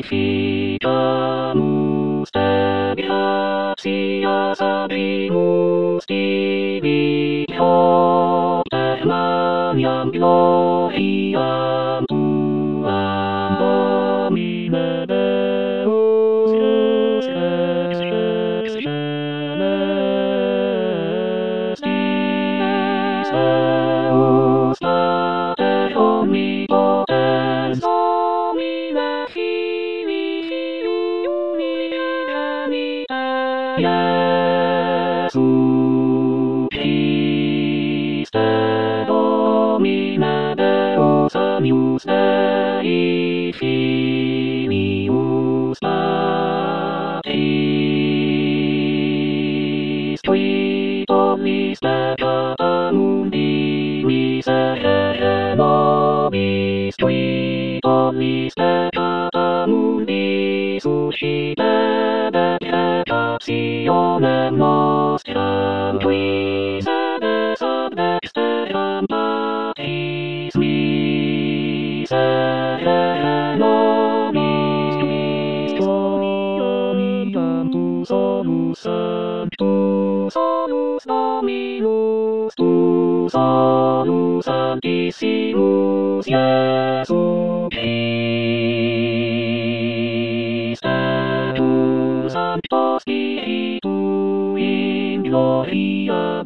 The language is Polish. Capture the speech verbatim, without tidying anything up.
glorificamus te gratia sabimus tibi te maniam gloriam tuam Domine Deus ex ex celestis Deus Pater omnipotens Domine Filii Filii Venite Iesu Christe Domine Deus amius Dei Filius Patris qui tollis peccata mundi miserere nobis qui tollis peccata mundi suscite deprecationem nostram qui sedes ad dexteram Patris miserere nobis tuis omnium tu solus sanctus solus Dominus tu solus sanctissimus Iesu Christe tu sancto Spiritu in gloria